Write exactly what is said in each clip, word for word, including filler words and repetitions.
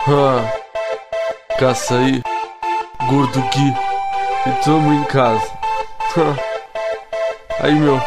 Ah, caça aí, gordo Gui, e tamo em casa. Aí, meu,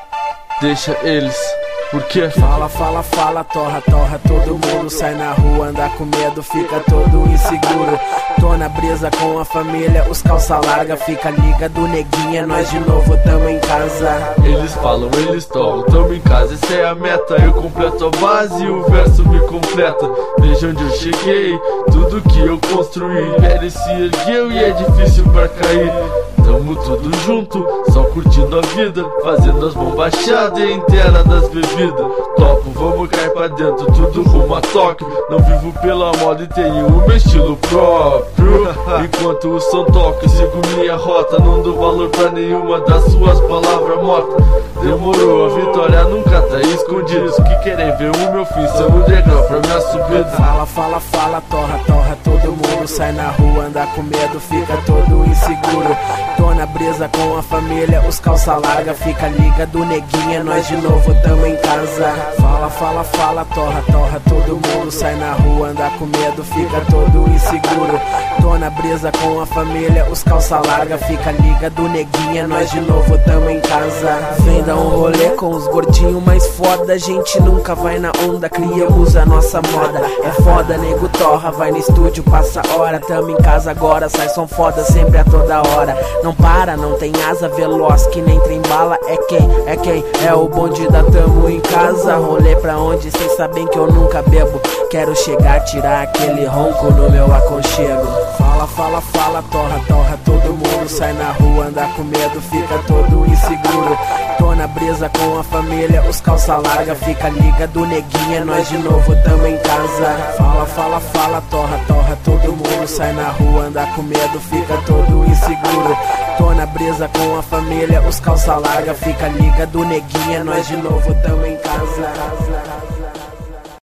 deixa eles, porque Fala, fala, fala, torra, torra, todo mundo sai na rua, anda com medo, fica todo inseguro. Tô na brisa com a família, os calça larga, fica liga do neguinha, nós de novo tamo em casa. Eles falam, eles torram, tamo em casa, essa é a meta. Eu completo a base e o verso me completa. Veja onde eu cheguei, tudo que eu construí. Ele se ergueu e é difícil pra cair. Tamo tudo junto, só curtindo a vida, fazendo as bombachadas e inteira das bebidas. Topo, vamos cair pra dentro, tudo rumo a Tóquio. Não vivo pela moda e tenho o meu estilo próprio. Enquanto o som toca, eu sigo minha rota. Não dou valor pra nenhuma das suas palavras mortas. Demorou, a vitória nunca tá escondida. Os que querem ver o meu fim são o degrau pra minha subida. Fala, fala, fala, torra, torra, todo mundo sai na rua, anda com medo, fica todo inseguro. Tô na brisa com a família, os calça larga, fica liga do neguinha, nós de novo tamo em casa. Fala, fala, fala, torra, torra, todo mundo sai na rua, anda com medo, fica todo inseguro. Tô na brisa com a família, os calça larga, fica liga do neguinha, nós de novo tamo em casa. Vem dar um rolê com os gordinhos mais foda, a gente nunca vai na onda, criamos a nossa moda. É foda, nego torra, vai no estúdio, passa hora, tamo em casa agora, sai som foda sempre a toda hora. Não para, não tem asa, veloz que nem trem bala. É quem, é quem, é o bonde da tamo em casa. Rolê pra onde cês sabem que eu nunca bebo. Quero chegar, tirar aquele ronco no meu aconchego. Fala, fala, fala, torra, torra, todo mundo sai na rua, anda com medo, fica todo inseguro. Tô na brisa com a família, os calça larga, fica liga do neguinha, nós de novo tamo em casa. Fala, fala, fala, torra, torra, todo mundo sai na rua, anda com medo, fica todo inseguro. Tô na brisa com a família, os calça larga, fica liga do neguinha, nós de novo tamo em casa.